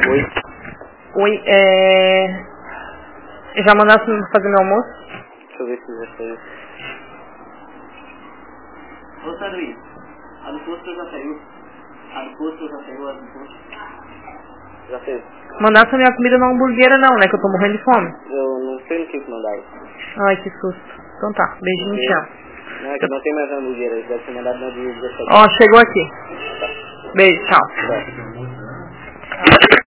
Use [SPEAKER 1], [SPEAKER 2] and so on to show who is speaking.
[SPEAKER 1] Oi.
[SPEAKER 2] Oi, já mandasse fazer meu almoço?
[SPEAKER 1] Deixa eu ver se já saiu.
[SPEAKER 3] Ô, São Luís, a do posto já saiu. A do posto já saiu, a do posto.
[SPEAKER 1] Já saiu.
[SPEAKER 2] Mandasse a minha comida na hamburguera não, né? Que eu tô morrendo de fome.
[SPEAKER 1] Eu não sei no que mandaram.
[SPEAKER 2] Ai, que susto. Então tá, beijinho, tchau.
[SPEAKER 1] Não, é que não tem mais hamburguera, deve ser mandado na do 17.
[SPEAKER 2] Ó, chegou aqui. Beijo, tchau.
[SPEAKER 1] Tá.